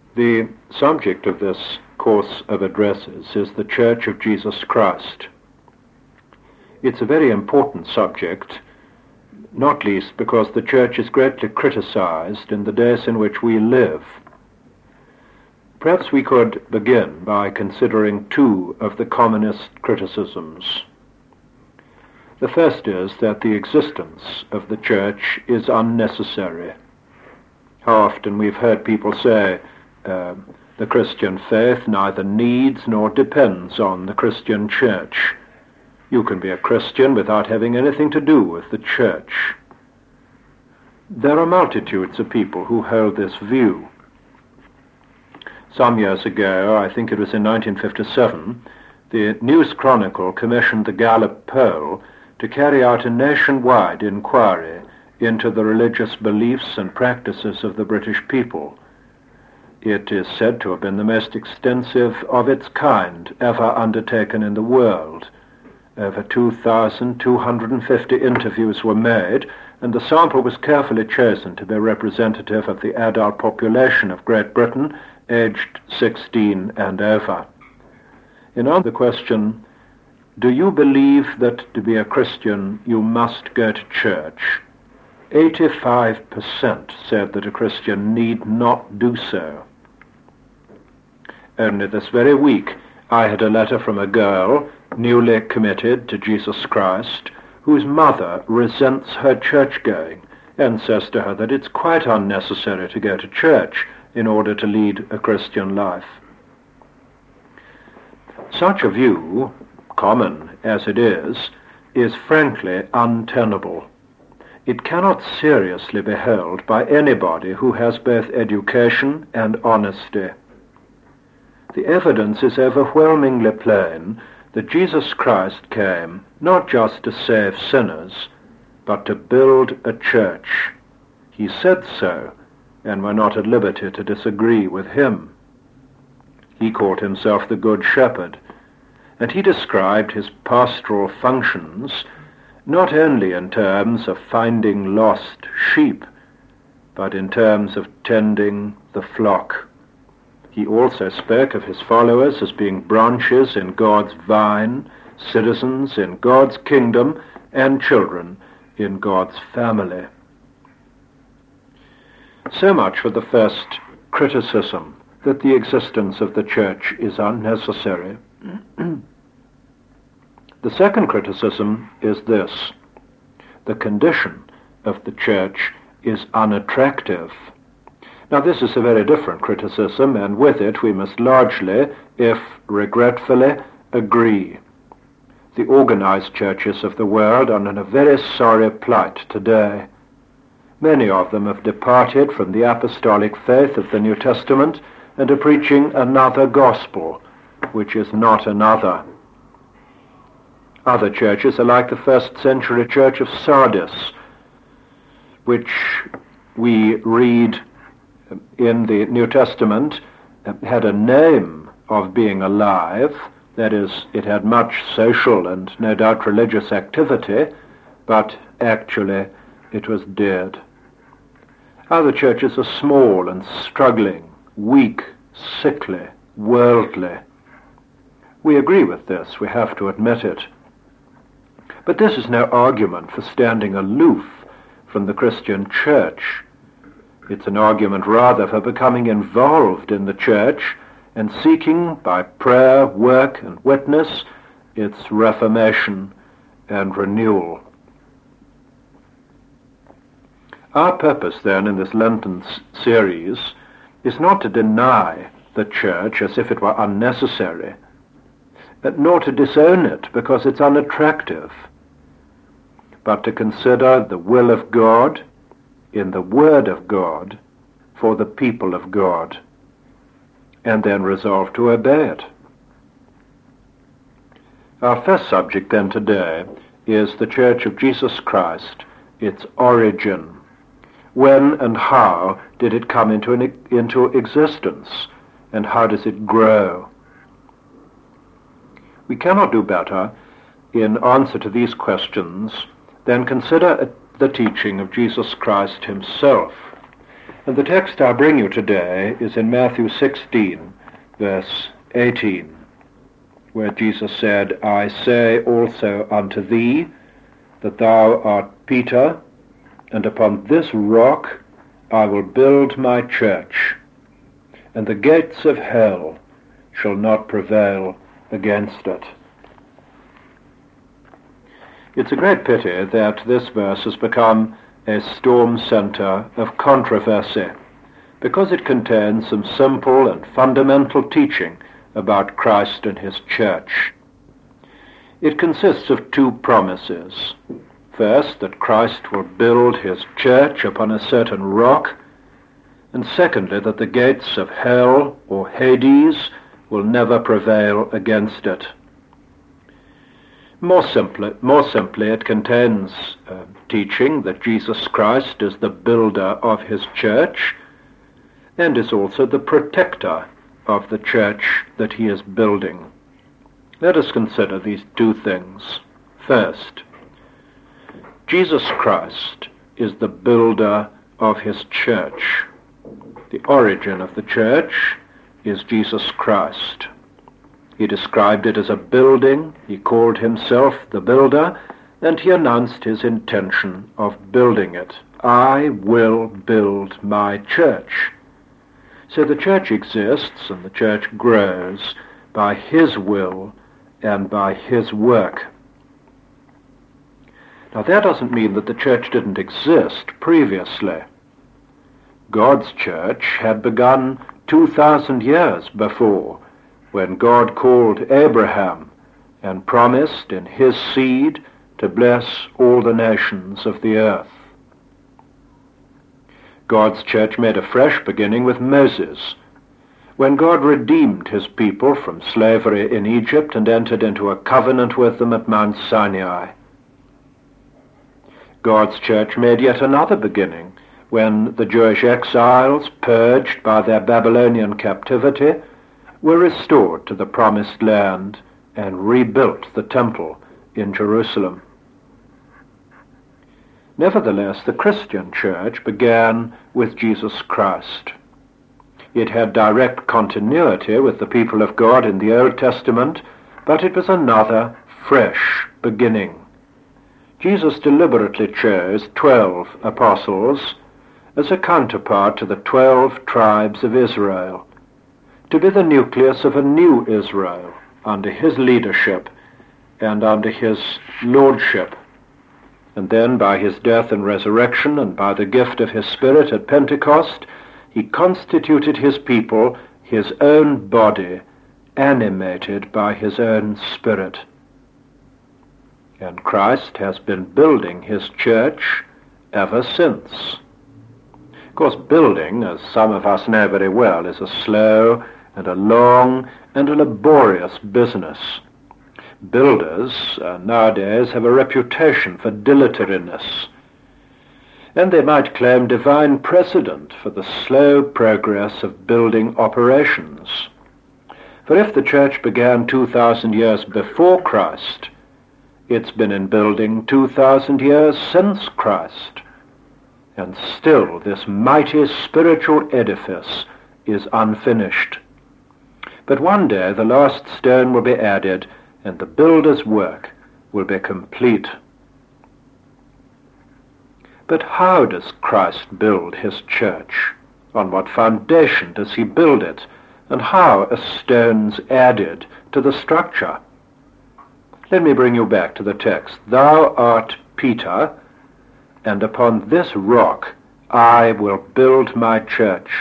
The subject of this course of addresses is the Church of Jesus Christ. It's a very important subject, not least because the Church is greatly criticized in the days in which we live. Perhaps we could begin by considering two of the commonest criticisms. The first is that the existence of the Church is unnecessary. How often we've heard people say, the Christian faith neither needs nor depends on the Christian Church. You can be a Christian without having anything to do with the Church. There are multitudes of people who hold this view. Some years ago, I think it was in 1957, the News Chronicle commissioned the Gallup poll to carry out a nationwide inquiry into the religious beliefs and practices of the British people. It is said to have been the most extensive of its kind ever undertaken in the world. Over 2,250 interviews were made, and the sample was carefully chosen to be representative of the adult population of Great Britain, aged 16 and over. In answer to the question, do you believe that to be a Christian you must go to church? 85% said that a Christian need not do so. Only this very week I had a letter from a girl newly committed to Jesus Christ, whose mother resents her church-going and says to her that it's quite unnecessary to go to church in order to lead a Christian life. Such a view, common as it is frankly untenable. It cannot seriously be held by anybody who has both education and honesty. The evidence is overwhelmingly plain that Jesus Christ came not just to save sinners, but to build a church. He said so, and we're not at liberty to disagree with him. He called himself the Good Shepherd, and he described his pastoral functions not only in terms of finding lost sheep, but in terms of tending the flock. He also spoke of his followers as being branches in God's vine, citizens in God's kingdom, and children in God's family. So much for the first criticism, that the existence of the church is unnecessary. The second criticism is this: the condition of the church is unattractive. Now, this is a very different criticism, and with it we must largely, if regretfully, agree. The organized churches of the world are in a very sorry plight today. Many of them have departed from the apostolic faith of the New Testament and are preaching another gospel, which is not another. Other churches are like the first century church of Sardis, which we read in the New Testament had a name of being alive. That is, it had much social and no doubt religious activity, but actually it was dead. Other churches are small and struggling, weak, sickly, worldly. We agree with this, we have to admit it. But this is no argument for standing aloof from the Christian church. It's an argument rather for becoming involved in the church and seeking by prayer, work, and witness its reformation and renewal. Our purpose then in this Lenten series is not to deny the church as if it were unnecessary, nor to disown it because it's unattractive, but to consider the will of God in the Word of God for the people of God, and then resolve to obey it. Our first subject then today is the Church of Jesus Christ, its origin. When and how did it come into existence, and how does it grow? We cannot do better in answer to these questions than consider the teaching of Jesus Christ himself. And the text I bring you today is in Matthew 16, verse 18, where Jesus said, I say also unto thee that thou art Peter, and upon this rock I will build my church, and the gates of hell shall not prevail against it. It's a great pity that this verse has become a storm center of controversy, because it contains some simple and fundamental teaching about Christ and his church. It consists of two promises. First, that Christ will build his church upon a certain rock, and secondly, that the gates of hell or Hades will never prevail against it. More simply, it contains teaching that Jesus Christ is the builder of his church and is also the protector of the church that he is building. Let us consider these two things. First, Jesus Christ is the builder of his church. The origin of the church is Jesus Christ. He described it as a building, he called himself the builder, and he announced his intention of building it. I will build my church. So the church exists and the church grows by his will and by his work. Now that doesn't mean that the church didn't exist previously. God's church had begun 2,000 years before, when God called Abraham and promised in his seed to bless all the nations of the earth. God's church made a fresh beginning with Moses, when God redeemed his people from slavery in Egypt and entered into a covenant with them at Mount Sinai. God's church made yet another beginning when the Jewish exiles, purged by their Babylonian captivity, were restored to the promised land and rebuilt the temple in Jerusalem. Nevertheless, the Christian church began with Jesus Christ. It had direct continuity with the people of God in the Old Testament, but it was another, fresh beginning. Jesus deliberately chose 12 apostles as a counterpart to the 12 tribes of Israel, to be the nucleus of a new Israel under his leadership and under his lordship. And then by his death and resurrection and by the gift of his Spirit at Pentecost, he constituted his people his own body, animated by his own Spirit. And Christ has been building his church ever since. Of course, building, as some of us know very well, is a slow and a long and a laborious business. Builders nowadays have a reputation for dilatoriness, and they might claim divine precedent for the slow progress of building operations. For if the church began 2,000 years before Christ, it's been in building 2,000 years since Christ, and still this mighty spiritual edifice is unfinished. But one day the last stone will be added, and the builder's work will be complete. But how does Christ build his church? On what foundation does he build it? And how are stones added to the structure? Let me bring you back to the text. Thou art Peter, and upon this rock I will build my church.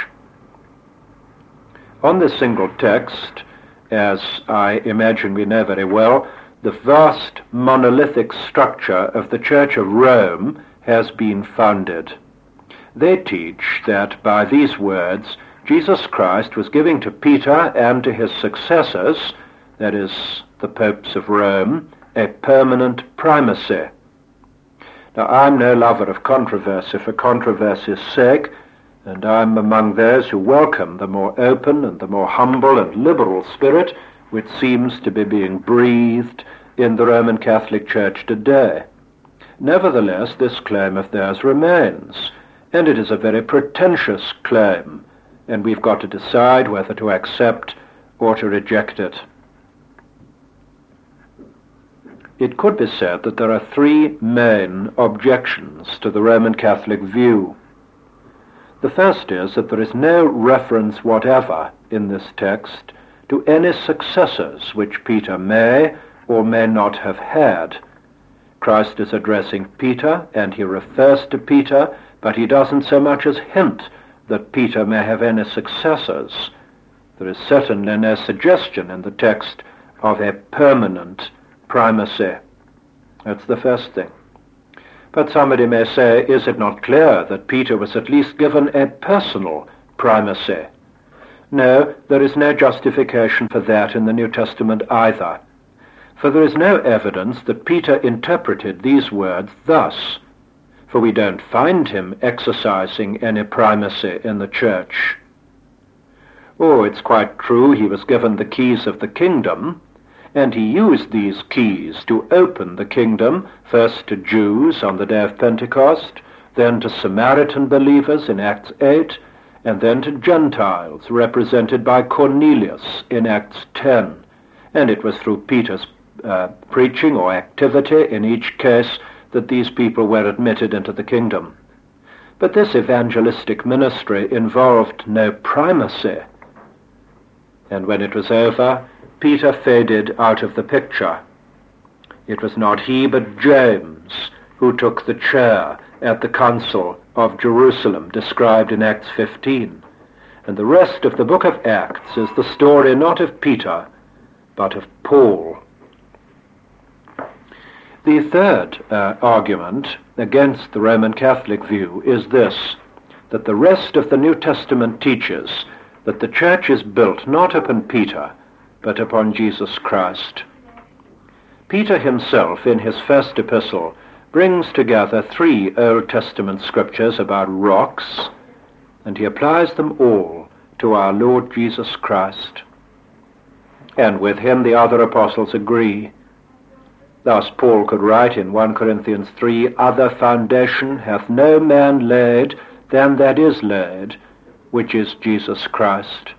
On this single text, as I imagine we know very well, the vast monolithic structure of the Church of Rome has been founded. They teach that by these words, Jesus Christ was giving to Peter and to his successors, that is, the popes of Rome, a permanent primacy. Now, I'm no lover of controversy for controversy's sake, and I'm among those who welcome the more open and the more humble and liberal spirit which seems to be being breathed in the Roman Catholic Church today. Nevertheless, this claim of theirs remains, And it is a very pretentious claim, and we've got to decide whether to accept or to reject it. It could be said that there are three main objections to the Roman Catholic view. The first is that there is no reference whatever in this text to any successors which Peter may or may not have had. Christ is addressing Peter, and he refers to Peter, but he doesn't so much as hint that Peter may have any successors. There is certainly no suggestion in the text of a permanent primacy. That's the first thing. But somebody may say, is it not clear that Peter was at least given a personal primacy? No, there is no justification for that in the New Testament either. For there is no evidence that Peter interpreted these words thus, for we don't find him exercising any primacy in the church. Oh, it's quite true he was given the keys of the kingdom, and he used these keys to open the kingdom, first to Jews on the day of Pentecost, then to Samaritan believers in Acts 8, and then to Gentiles, represented by Cornelius in Acts 10. And it was through Peter's preaching or activity in each case that these people were admitted into the kingdom. But this evangelistic ministry involved no primacy. And when it was over, Peter faded out of the picture. It was not he but James who took the chair at the Council of Jerusalem, described in Acts 15. And the rest of the book of Acts is the story not of Peter, but of Paul. The third argument against the Roman Catholic view is this, that the rest of the New Testament teaches that the church is built not upon Peter, but upon Jesus Christ. Peter himself, in his first epistle, brings together three Old Testament scriptures about rocks, and he applies them all to our Lord Jesus Christ. And with him the other apostles agree. Thus Paul could write in 1 Corinthians 3, "Other foundation hath no man laid than that is laid, which is Jesus Christ."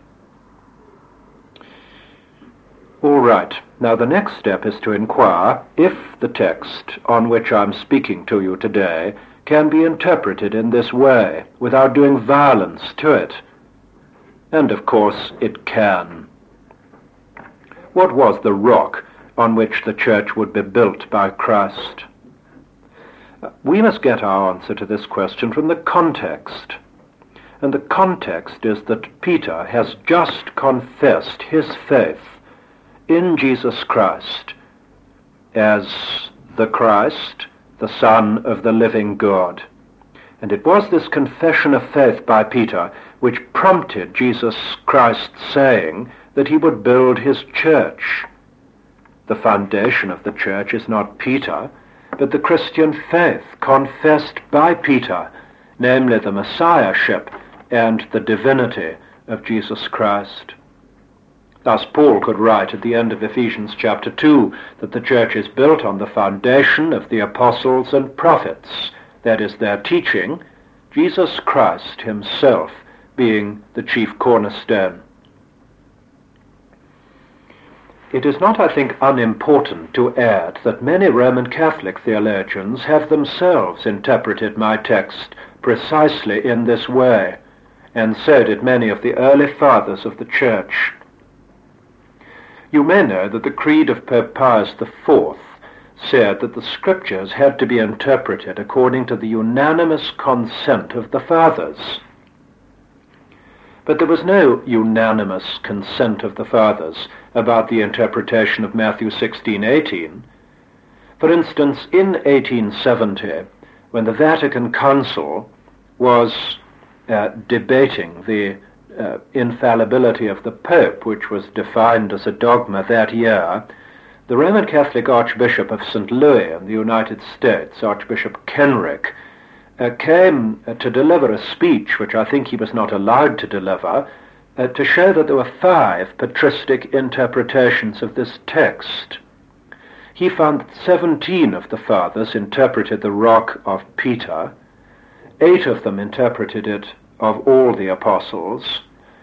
All right, now the next step is to inquire if the text on which I'm speaking to you today can be interpreted in this way, without doing violence to it. And of course it can. What was the rock on which the church would be built by Christ? We must get our answer to this question from the context. And the context is that Peter has just confessed his faith in Jesus Christ as the Christ, the Son of the living God. And it was this confession of faith by Peter which prompted Jesus Christ saying that he would build his church. The foundation of the church is not Peter, but the Christian faith confessed by Peter, namely the Messiahship and the divinity of Jesus Christ. Thus Paul could write at the end of Ephesians chapter 2 that the church is built on the foundation of the apostles and prophets, that is, their teaching, Jesus Christ himself being the chief cornerstone. It is not, I think, unimportant to add that many Roman Catholic theologians have themselves interpreted my text precisely in this way, and so did many of the early fathers of the Church. You may know that the Creed of Pope Pius IV said that the Scriptures had to be interpreted according to the unanimous consent of the Fathers. But there was no unanimous consent of the Fathers about the interpretation of Matthew 16:18. For instance, in 1870, when the Vatican Council was debating the infallibility of the Pope, which was defined as a dogma that year, the Roman Catholic Archbishop of St. Louis in the United States, Archbishop Kenrick, came to deliver a speech, which I think he was not allowed to deliver, to show that there were 5 patristic interpretations of this text. He found that 17 of the fathers interpreted the rock of Peter, 8 of them interpreted it of all the apostles.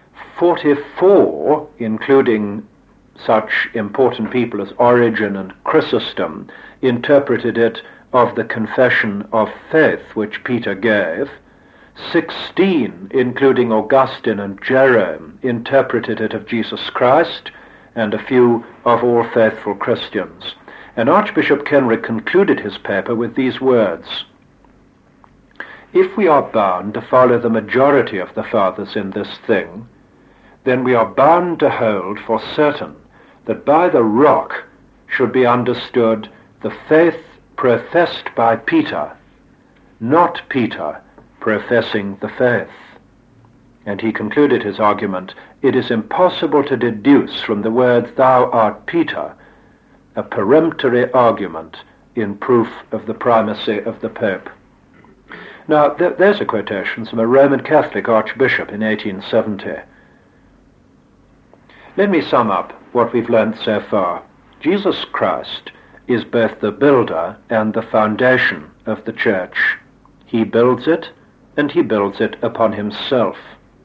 44, including such important people as Origen and Chrysostom, interpreted it of the confession of faith which Peter gave. 16, including Augustine and Jerome, interpreted it of Jesus Christ, and a few of all faithful Christians. And Archbishop Kenrick concluded his paper with these words: "If we are bound to follow the majority of the fathers in this thing, then we are bound to hold for certain that by the rock should be understood the faith professed by Peter, not Peter professing the faith." And he concluded his argument, "It is impossible to deduce from the words 'Thou art Peter' a peremptory argument in proof of the primacy of the Pope." Now, there's a quotation from a Roman Catholic archbishop in 1870. Let me sum up what we've learned so far. Jesus Christ is both the builder and the foundation of the church. He builds it, and he builds it upon himself.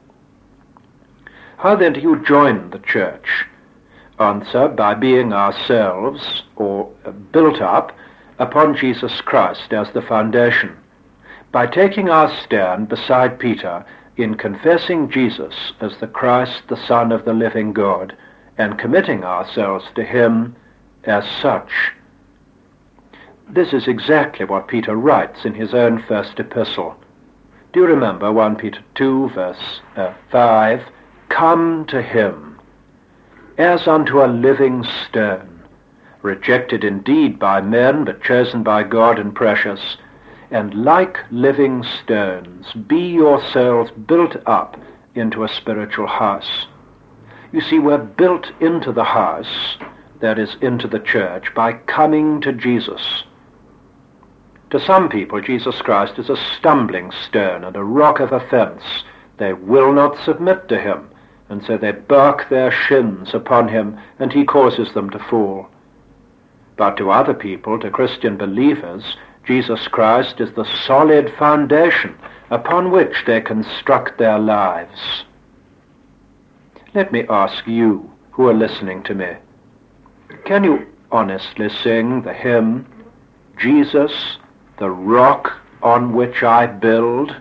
How then do you join the church? Answer: by being ourselves, or built up, upon Jesus Christ as the foundation, by taking our stand beside Peter in confessing Jesus as the Christ, the Son of the living God, and committing ourselves to him as such. This is exactly what Peter writes in his own first epistle. Do you remember 1 Peter 2, verse 5? "Come to him, as unto a living stone, rejected indeed by men, but chosen by God and precious, and like living stones, be yourselves built up into a spiritual house." You see, we're built into the house, that is, into the church, by coming to Jesus. To some people, Jesus Christ is a stumbling stone and a rock of offense. They will not submit to him, and so they bark their shins upon him, and he causes them to fall. But to other people, to Christian believers, Jesus Christ is the solid foundation upon which they construct their lives. Let me ask you, who are listening to me, can you honestly sing the hymn, "Jesus, the rock on which I build"?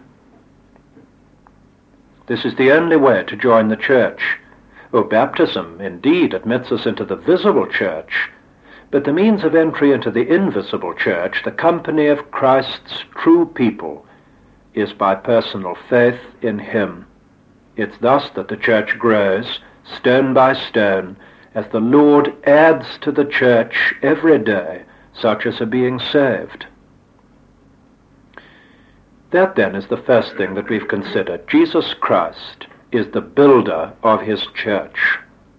This is the only way to join the church. Baptism indeed admits us into the visible church, but the means of entry into the invisible church, the company of Christ's true people, is by personal faith in him. It's thus that the church grows, stone by stone, as the Lord adds to the church every day such as are being saved. That then is the first thing that we've considered. Jesus Christ is the builder of his church.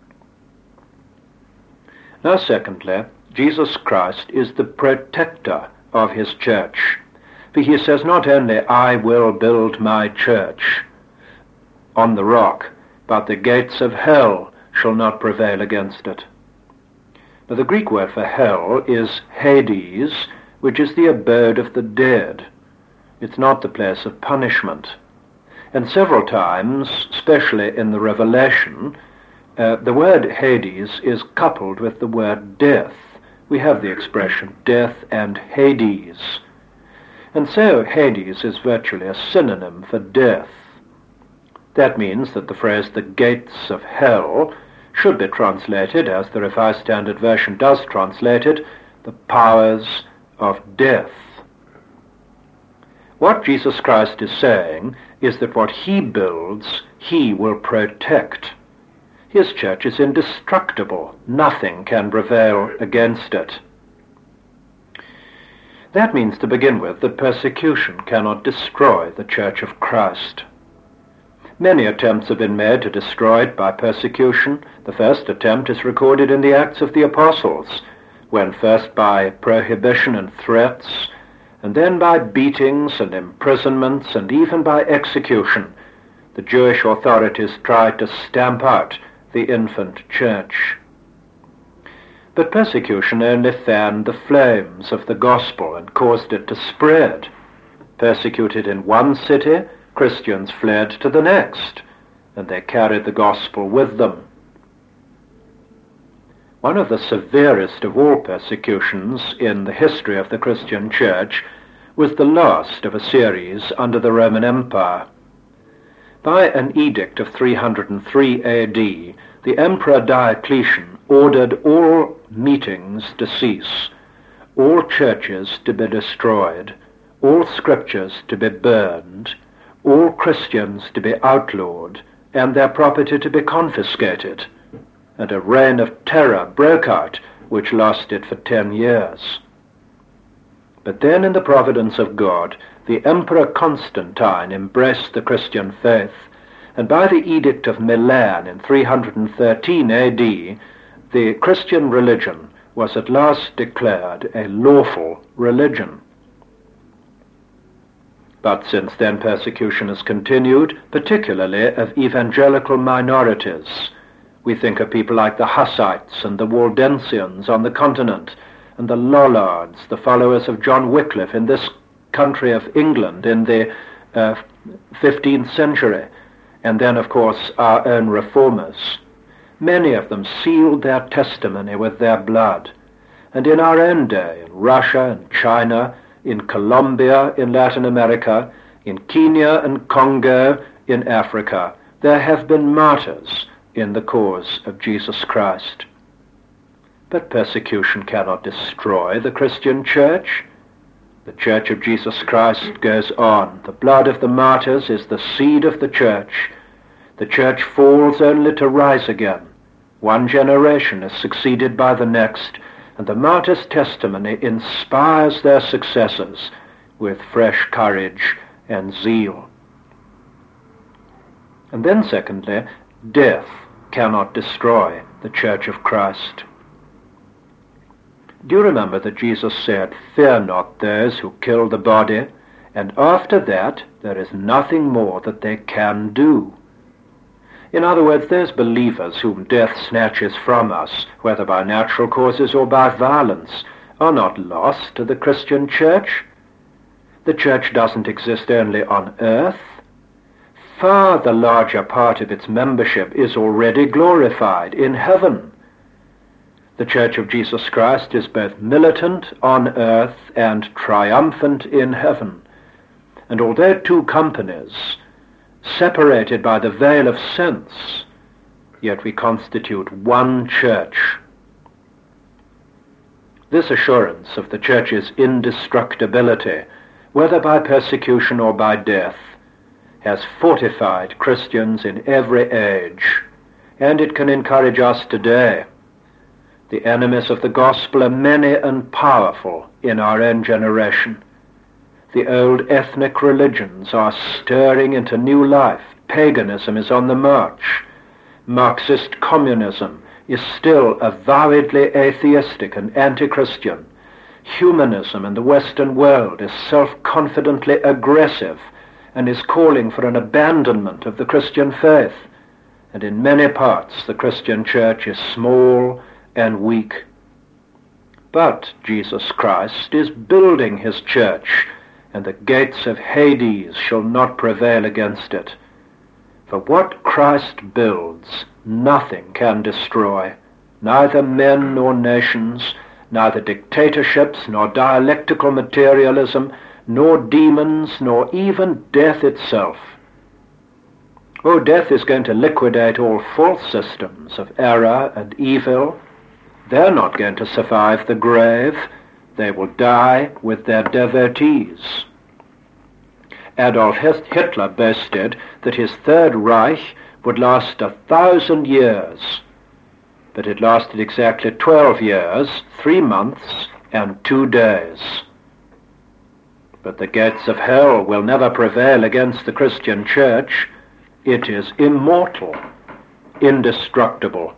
Now secondly, Jesus Christ is the protector of his church. For he says not only, "I will build my church on the rock, but the gates of hell shall not prevail against it." Now the Greek word for hell is Hades, which is the abode of the dead. It's not the place of punishment. And several times, especially in the Revelation, the word Hades is coupled with the word death. We have the expression death and Hades. And so Hades is virtually a synonym for death. That means that the phrase "the gates of hell" should be translated, as the Revised Standard Version does translate it, "the powers of death." What Jesus Christ is saying is that what he builds, he will protect. His church is indestructible. Nothing can prevail against it. That means, to begin with, that persecution cannot destroy the Church of Christ. Many attempts have been made to destroy it by persecution. The first attempt is recorded in the Acts of the Apostles, when first by prohibition and threats, and then by beatings and imprisonments, and even by execution, the Jewish authorities tried to stamp out the infant church. But persecution only fanned the flames of the gospel and caused it to spread. Persecuted in one city, Christians fled to the next, and they carried the gospel with them. One of the severest of all persecutions in the history of the Christian Church was the last of a series under the Roman Empire. By an edict of 303 AD, the Emperor Diocletian ordered all meetings to cease, all churches to be destroyed, all scriptures to be burned, all Christians to be outlawed, and their property to be confiscated, and a reign of terror broke out, which lasted for 10 years. But then, in the providence of God, the Emperor Constantine embraced the Christian faith, and by the Edict of Milan in 313 AD, the Christian religion was at last declared a lawful religion. But since then persecution has continued, particularly of evangelical minorities. We think of people like the Hussites and the Waldensians on the continent, and the Lollards, the followers of John Wycliffe in this country of England in the 15th century, and then, of course, our own reformers. Many of them sealed their testimony with their blood. And in our own day, in Russia and China, in Colombia, in Latin America, in Kenya and Congo, in Africa, there have been martyrs in the cause of Jesus Christ. But persecution cannot destroy the Christian Church. The Church of Jesus Christ goes on. The blood of the martyrs is the seed of the Church. The Church falls only to rise again. One generation is succeeded by the next, and the martyr's testimony inspires their successors with fresh courage and zeal. And then, secondly, death cannot destroy the Church of Christ. Do you remember that Jesus said, "Fear not those who kill the body, and after that there is nothing more that they can do"? In other words, those believers whom death snatches from us, whether by natural causes or by violence, are not lost to the Christian Church. The Church doesn't exist only on earth. Far the larger part of its membership is already glorified in heaven. The Church of Jesus Christ is both militant on earth and triumphant in heaven. And although two companies, separated by the veil of sense, yet we constitute one church. This assurance of the Church's indestructibility, whether by persecution or by death, has fortified Christians in every age, and it can encourage us today. The enemies of the gospel are many and powerful in our own generation. The old ethnic religions are stirring into new life. Paganism is on the march. Marxist communism is still avowedly atheistic and anti-Christian. Humanism in the Western world is self-confidently aggressive and is calling for an abandonment of the Christian faith. And in many parts the Christian Church is small and weak. But Jesus Christ is building his church, and the gates of Hades shall not prevail against it. For what Christ builds, nothing can destroy, neither men nor nations, neither dictatorships nor dialectical materialism, nor demons, nor even death itself. Oh, death is going to liquidate all false systems of error and evil. They're not going to survive the grave. They will die with their devotees. Adolf Hitler boasted that his Third Reich would last 1,000 years, but it lasted exactly 12 years, 3 months, and 2 days. But the gates of hell will never prevail against the Christian Church. It is immortal, indestructible.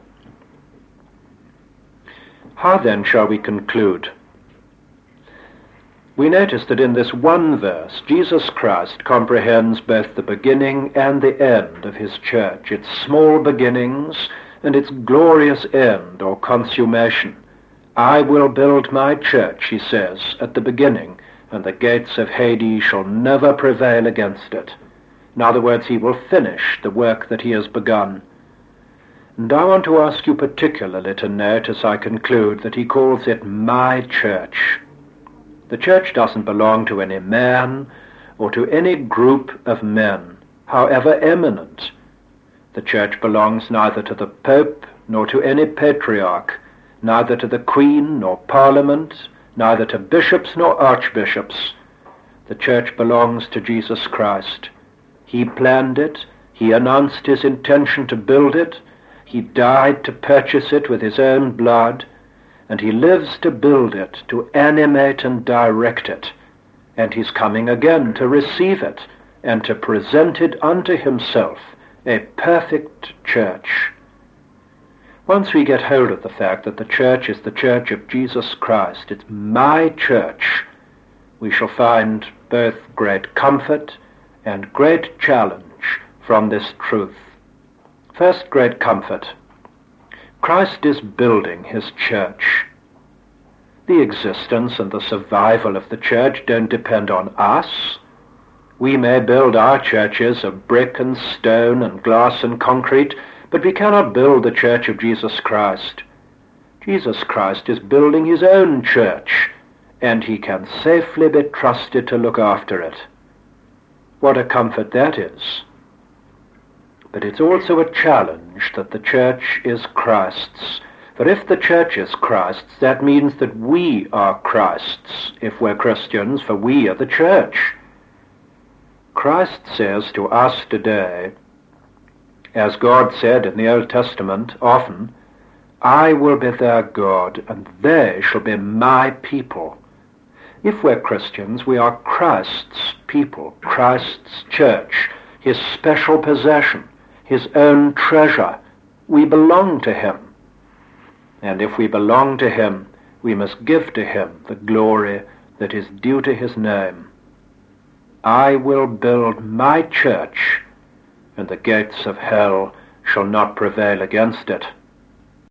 How then shall we conclude? We notice that in this one verse, Jesus Christ comprehends both the beginning and the end of his church, its small beginnings and its glorious end or consummation. I will build my church, he says at the beginning and the gates of Hades shall never prevail against it. In other words, he will finish the work that he has begun. And I want to ask you particularly to note as I conclude that he calls it my church. The church doesn't belong to any man or to any group of men, however eminent. The church belongs neither to the Pope nor to any patriarch, neither to the Queen nor Parliament, neither to bishops nor archbishops. The church belongs to Jesus Christ. He planned it. He announced his intention to build it. He died to purchase it with his own blood, and he lives to build it, to animate and direct it. And he's coming again to receive it and to present it unto himself, a perfect church. Once we get hold of the fact that the church is the church of Jesus Christ, it's my church, we shall find both great comfort and great challenge from this truth. First, great comfort. Christ is building his church. The existence and the survival of the church don't depend on us. We may build our churches of brick and stone and glass and concrete, but we cannot build the church of Jesus Christ. Jesus Christ is building his own church, and he can safely be trusted to look after it. What a comfort that is. But it's also a challenge that the church is Christ's. For if the church is Christ's, that means that we are Christ's, if we're Christians, for we are the church. Christ says to us today, as God said in the Old Testament often, I will be their God, and they shall be my people. If we're Christians, we are Christ's people, Christ's church, his special possession, his own treasure. We belong to him. And if we belong to him, we must give to him the glory that is due to his name. I will build my church, and the gates of hell shall not prevail against it.